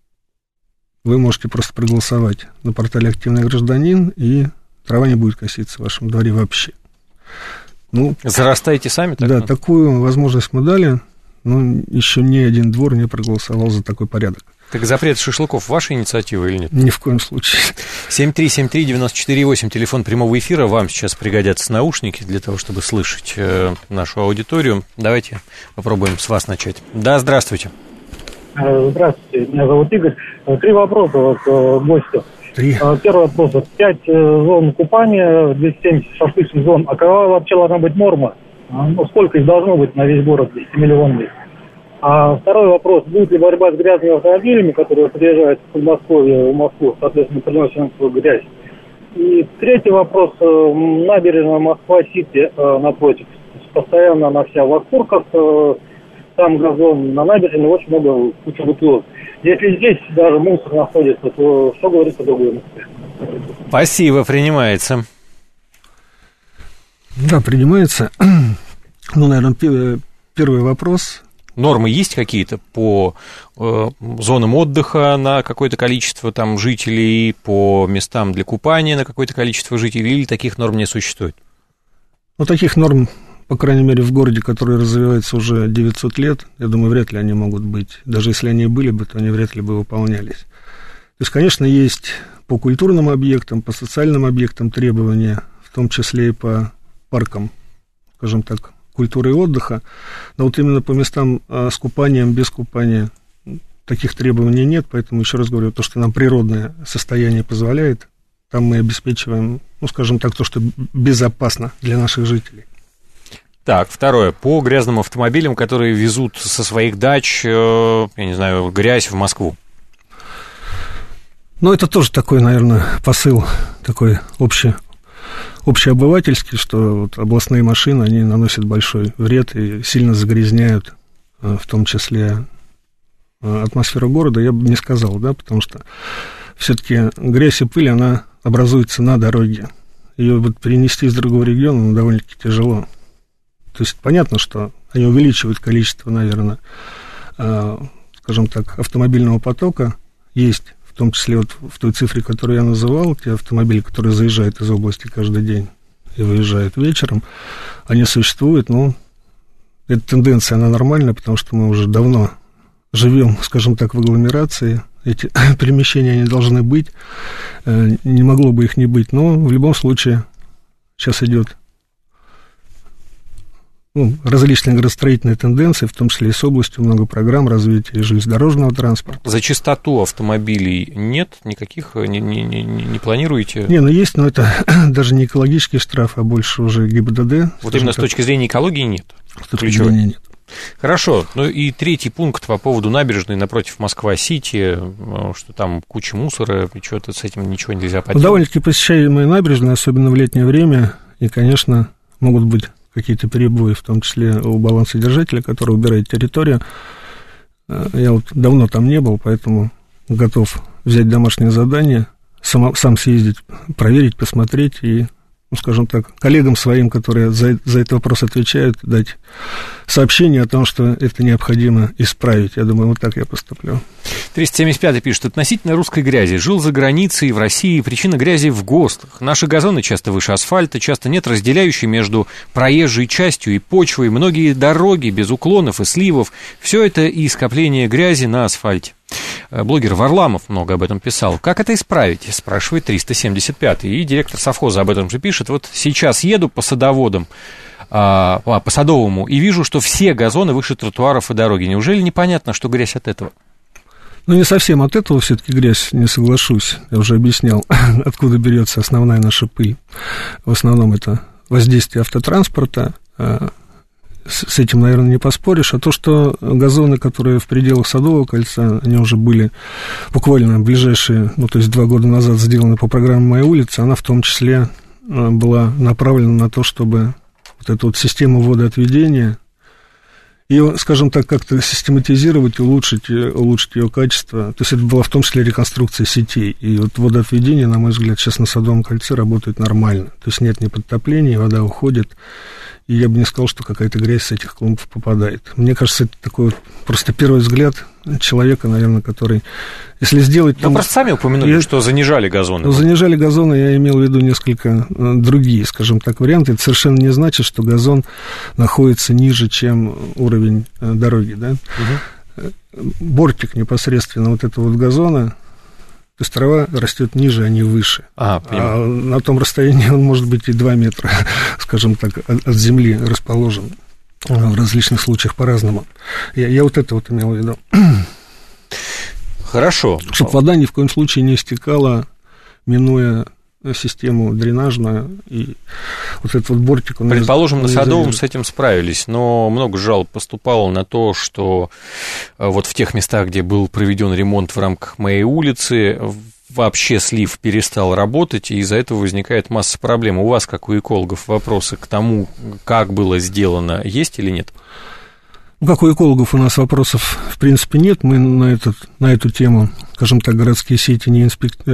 вы можете просто проголосовать на портале «Активный гражданин», и трава не будет коситься в вашем дворе вообще. Ну, зарастаете сами? Так, да, такую возможность мы дали, но еще ни один двор не проголосовал за такой порядок. Так запрет шашлыков ваша инициатива или нет? Ни в коем случае. 7373948, телефон прямого эфира. Вам сейчас пригодятся наушники для того, чтобы слышать нашу аудиторию. Давайте попробуем с вас начать. Да, здравствуйте. Здравствуйте, меня зовут Игорь. 3 вопроса к гостю. 3. Первый вопрос. 5 зон купания, 270 шашлычных зон. А какова вообще должна быть норма? Ну, сколько их должно быть на весь город 10-миллионный? А второй вопрос. Будет ли борьба с грязными автомобилями, которые приезжают в Подмосковье, в Москву, соответственно, приносят им грязь? И третий вопрос. Набережная Москва-Сити напротив. Постоянно она вся в окурках. Там газон, на набережной очень много куча бутылок. Если здесь даже мусор находится, то что говорит о другой Москве? Спасибо, принимается. Да, принимается. Ну, наверное, первый вопрос. Нормы есть какие-то по зонам отдыха на какое-то количество там жителей, по местам для купания на какое-то количество жителей, или таких норм не существует? Ну, таких норм, по крайней мере, в городе, который развивается уже 900 лет, я думаю, вряд ли они могут быть. Даже если они были бы, то они вряд ли бы выполнялись. То есть, конечно, есть по культурным объектам, по социальным объектам требования, в том числе и по паркам, скажем так, культуры и отдыха. Но вот именно по местам с купанием, без купания таких требований нет. Поэтому, еще раз говорю, то, что нам природное состояние позволяет, там мы обеспечиваем, ну, скажем так, то, что безопасно для наших жителей. Так, второе. По грязным автомобилям, которые везут со своих дач, я не знаю, грязь в Москву. Ну, это тоже такой, наверное, посыл такой общеобывательский, что вот областные машины, они наносят большой вред и сильно загрязняют, в том числе, атмосферу города. Я бы не сказал, да, потому что все-таки грязь и пыль, она образуется на дороге. Ее вот перенести из другого региона довольно-таки тяжело. То есть понятно, что они увеличивают количество, наверное, скажем так, автомобильного потока. Есть, в том числе вот в той цифре, которую я называл, те автомобили, которые заезжают из области каждый день и выезжают вечером, они существуют, но эта тенденция, она нормальная, потому что мы уже давно живем, скажем так, в агломерации. Эти перемещения, они должны быть, не могло бы их не быть, но в любом случае сейчас идет различные градостроительные тенденции, в том числе и с областью много программ развития железнодорожного транспорта. За частоту автомобилей нет никаких, не планируете? Не, есть, но это даже не экологический штраф, а больше уже ГИБДД. Вот именно с точки зрения экологии нет? С точки зрения нет. Хорошо. Ну и третий пункт по поводу набережной напротив Москва-Сити, что там куча мусора, и что-то с этим ничего нельзя поделать. Довольно-таки посещаемые набережные, особенно в летнее время, и, конечно, могут быть какие-то перебои, в том числе у балансодержателя, который убирает территорию. Я вот давно там не был, поэтому готов взять домашнее задание, сам съездить, проверить, посмотреть и, ну, скажем так, коллегам своим, которые за этот вопрос отвечают, дать сообщение о том, что это необходимо исправить. Я думаю, вот так я поступлю. 375 пишет: относительно русской грязи. Жил за границей, в России. Причина грязи в ГОСТах. Наши газоны часто выше асфальта, часто нет разделяющей между проезжей частью и почвой. Многие дороги без уклонов и сливов. Все это и скопление грязи на асфальте. Блогер Варламов много об этом писал. Как это исправить? Спрашивает 375. И директор совхоза об этом же пишет. Вот сейчас еду по садоводам, по Садовому, и вижу, что все газоны выше тротуаров и дороги. Неужели непонятно, что грязь от этого? Ну, не совсем от этого все-таки грязь, не соглашусь. Я уже объяснял, откуда берется основная наша пыль. В основном это воздействие автотранспорта. С этим, наверное, не поспоришь. А то, что газоны, которые в пределах Садового кольца, они уже были буквально ближайшие, то есть 2 года назад сделаны по программе «Моя улица», она в том числе была направлена на то, чтобы вот эту вот систему водоотведения, ее, скажем так, как-то систематизировать, улучшить ее качество. То есть это была в том числе реконструкция сетей. И вот водоотведение, на мой взгляд, сейчас на Садовом кольце работает нормально. То есть нет ни подтоплений, вода уходит. И я бы не сказал, что какая-то грязь с этих клумб попадает. Мне кажется, это такой вот просто первый взгляд человека, наверное, который, если сделать... Ну, просто сами упомянули, что занижали газоны. Занижали газоны, я имел в виду несколько другие, скажем так, варианты. Это совершенно не значит, что газон находится ниже, чем уровень дороги, да? Угу. Бортик непосредственно вот этого вот газона, то есть трава растет ниже, а не выше. А на том расстоянии он может быть и 2 метра, скажем так, от земли расположен. В различных случаях по-разному. Я вот это вот имел в виду. Хорошо. Чтобы вода ни в коем случае не стекала, минуя систему дренажную, и вот этот вот бортик... Предположим, на Садовом с этим справились, но много жалоб поступало на то, что вот в тех местах, где был проведен ремонт в рамках «Моей улицы», вообще слив перестал работать, и из-за этого возникает масса проблем. У вас, как у экологов, вопросы к тому, как было сделано, есть или нет? Как у экологов у нас вопросов, в принципе, нет. Мы на эту тему, скажем так, городские сети не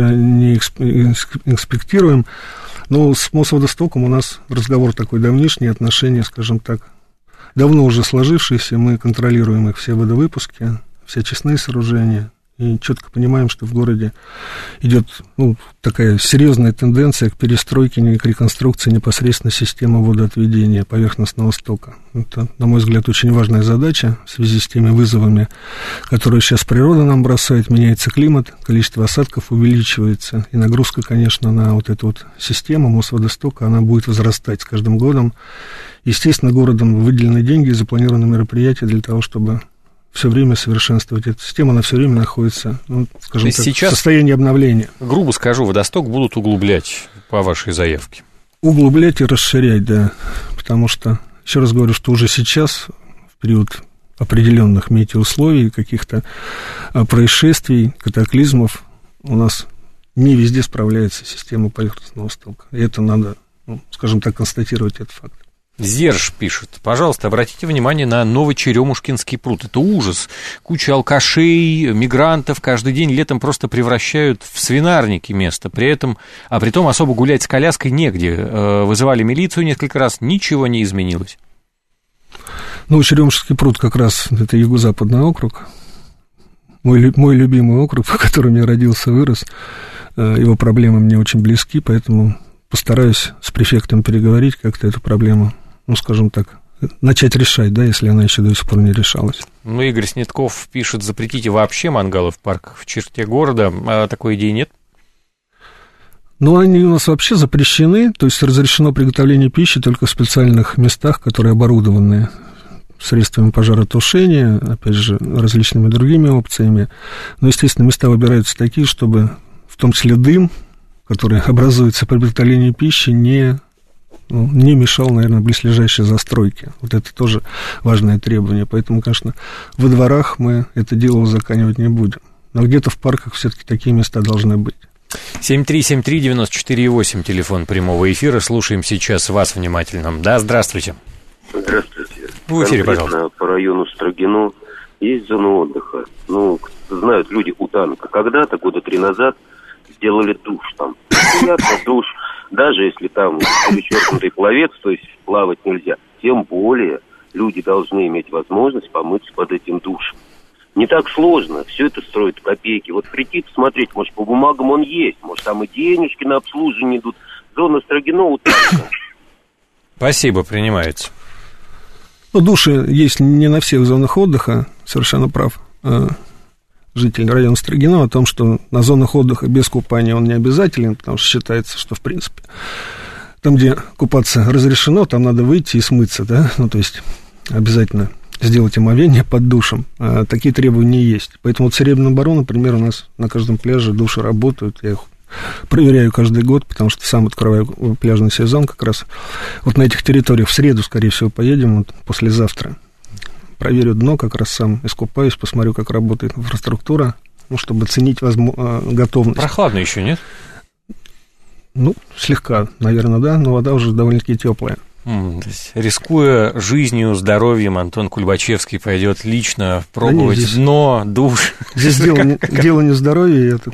инспектируем. Но с Мосводостоком у нас разговор такой давнишний, отношения, скажем так, давно уже сложившиеся. Мы контролируем их все водовыпуски, все очистные сооружения. И четко понимаем, что в городе идет такая серьезная тенденция к перестройке, к реконструкции непосредственно системы водоотведения поверхностного стока. Это, на мой взгляд, очень важная задача в связи с теми вызовами, которые сейчас природа нам бросает. Меняется климат, количество осадков увеличивается, и нагрузка, конечно, на вот эту вот систему Мосводостока, она будет возрастать с каждым годом. Естественно, городом выделены деньги и запланированы мероприятия для того, чтобы все время совершенствовать эту систему, она все время находится, ну, скажем так, сейчас, в состоянии обновления. Грубо скажу, водосток будут углублять по вашей заявке. Углублять и расширять, да, потому что, еще раз говорю, что уже сейчас, в период определенных метеоусловий, каких-то происшествий, катаклизмов, у нас не везде справляется система поверхностного стока. И это надо, ну, скажем так, констатировать этот факт. Зерж пишет: пожалуйста, обратите внимание на Новочеремушкинский пруд. Это ужас. Куча алкашей, мигрантов каждый день летом просто превращают в свинарники место. Притом особо гулять с коляской негде. Вызывали милицию несколько раз, ничего не изменилось. Новочеремушкинский пруд как раз это юго-западный округ. Мой любимый округ, в котором я родился, вырос. Его проблемы мне очень близки, поэтому постараюсь с префектом переговорить, как-то эту проблему, ну, скажем так, начать решать, да, если она еще до сих пор не решалась. Ну, Игорь Снетков пишет: запретите вообще мангалы в парках в черте города. А такой идеи нет? Ну, они у нас вообще запрещены, то есть разрешено приготовление пищи только в специальных местах, которые оборудованы средствами пожаротушения, опять же, различными другими опциями. Но, естественно, места выбираются такие, чтобы в том числе дым, который образуется при приготовлении пищи, не мешал, наверное, близлежащей застройке. Вот это тоже важное требование. Поэтому, конечно, во дворах мы это дело узаконивать не будем. Но где-то в парках все-таки такие места должны быть. 7373948, телефон прямого эфира. Слушаем сейчас вас внимательно. Да, здравствуйте. Здравствуйте. В эфире, пожалуйста. По району Строгино есть зона отдыха. Ну, знают люди у танка. Когда-то, года 3 назад, сделали душ там. Приятно душ. Даже если там перечеркнутый пловец, то есть плавать нельзя. Тем более люди должны иметь возможность помыться под этим душем. Не так сложно. Все это строят копейки. Вот прийти посмотреть, может, по бумагам он есть. Может, там и денежки на обслуживание идут. Зона Строгино у танка. Спасибо, принимается. Ну, души есть не на всех зонах отдыха, совершенно прав житель района Строгино о том, что на зонах отдыха без купания он не обязателен, потому что считается, что, в принципе, там, где купаться разрешено, там надо выйти и смыться, да, ну, то есть обязательно сделать омовение под душем. Такие требования есть. Поэтому вот в Серебряном Бару, например, у нас на каждом пляже души работают, я их проверяю каждый год, потому что сам открываю пляжный сезон как раз. Вот на этих территориях в среду, скорее всего, поедем, вот послезавтра. Проверю дно, как раз сам искупаюсь, посмотрю, как работает инфраструктура, ну, чтобы оценить готовность. Прохладно еще, нет? Ну, слегка, наверное, да, но вода уже довольно-таки теплая. То есть, рискуя жизнью, здоровьем, Антон Кульбачевский пойдет лично пробовать дно, душ. Здесь дело не в здоровье, я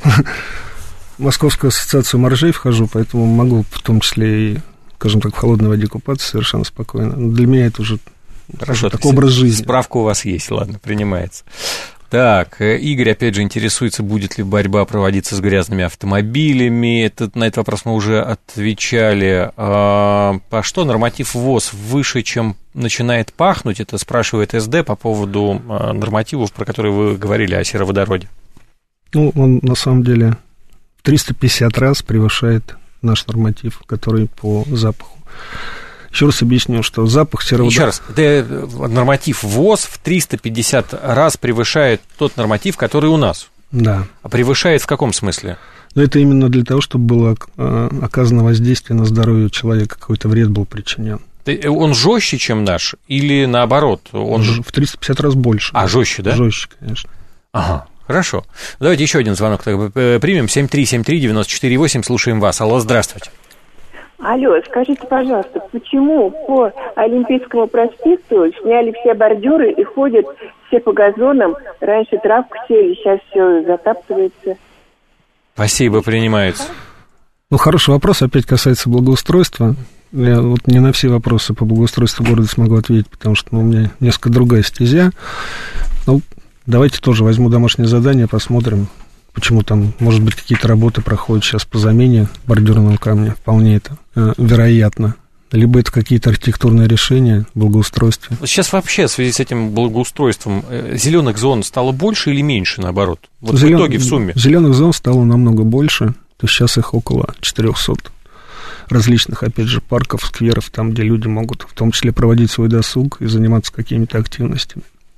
в Московскую ассоциацию моржей вхожу, поэтому могу в том числе и, скажем так, в холодной воде купаться совершенно спокойно. Но для меня это уже хорошо, такой образ жизни. Справка у вас есть, ладно, принимается. Так, Игорь, опять же, интересуется, будет ли борьба проводиться с грязными автомобилями. На этот вопрос мы уже отвечали. По что норматив ВОЗ выше, чем начинает пахнуть? Это спрашивает СД по поводу нормативов, про которые вы говорили о сероводороде. Ну, он на самом деле в 350 раз превышает наш норматив, который по запаху. Еще раз объясню, что запах сероводорода... Еще раз, норматив ВОЗ в 350 раз превышает тот норматив, который у нас. Да. А превышает в каком смысле? Но это именно для того, чтобы было оказано воздействие на здоровье человека, какой-то вред был причинен. Он жестче, чем наш, или наоборот? Он в 350 раз больше. А, да? Жестче, да? Жестче, конечно. Ага, хорошо. Давайте еще один звонок примем. 7373948, слушаем вас. Алло, здравствуйте. Алло, скажите, пожалуйста, почему по Олимпийскому проспекту сняли все бордюры и ходят все по газонам? Раньше травку сели, сейчас все затаптывается. Спасибо, принимается. Ну, хороший вопрос, опять касается благоустройства. Я вот не на все вопросы по благоустройству города смогу ответить, потому что у меня несколько другая стезя. Ну, давайте тоже возьму домашнее задание, посмотрим. Почему там, может быть, какие-то работы проходят сейчас по замене бордюрного камня, вполне это вероятно. Либо это какие-то архитектурные решения в благоустройстве. Сейчас вообще в связи с этим благоустройством зеленых зон стало больше или меньше, наоборот? Вот в итоге, в сумме. Зеленых зон стало намного больше, то есть сейчас их около 400 различных, опять же, парков, скверов, там, где люди могут в том числе проводить свой досуг и заниматься какими-то активностями.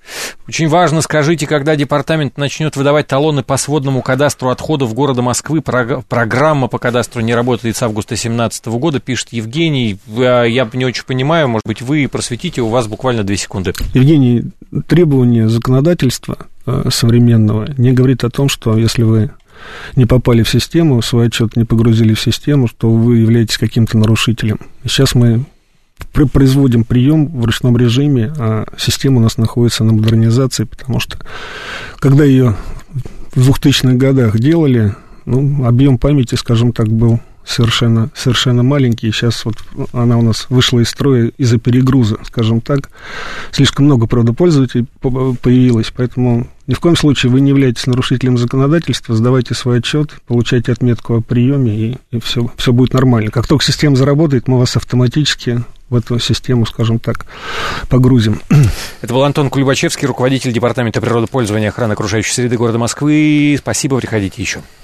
Очень важно, скажите, когда департамент начнет выдавать талоны по сводному кадастру отходов города Москвы. Программа по кадастру не работает с августа 2017 года, пишет Евгений. Я не очень понимаю, может быть, вы просветите, у вас буквально 2 секунды. Евгений, требование законодательства современного не говорит о том, что если вы не попали в систему, свой отчет не погрузили в систему, что вы являетесь каким-то нарушителем. Сейчас мы производим прием в ручном режиме, а система у нас находится на модернизации, потому что когда ее в 2000-х годах делали, объем памяти, скажем так, был совершенно маленький. Сейчас вот она у нас вышла из строя из-за перегруза, скажем так. Слишком много, правда, пользователей появилось, поэтому ни в коем случае вы не являетесь нарушителем законодательства, сдавайте свой отчет, получайте отметку о приеме, и все будет нормально. Как только система заработает, мы вас автоматически в эту систему, скажем так, погрузим. Это был Антон Кульбачевский, руководитель Департамента природопользования и охраны окружающей среды города Москвы. Спасибо, приходите еще.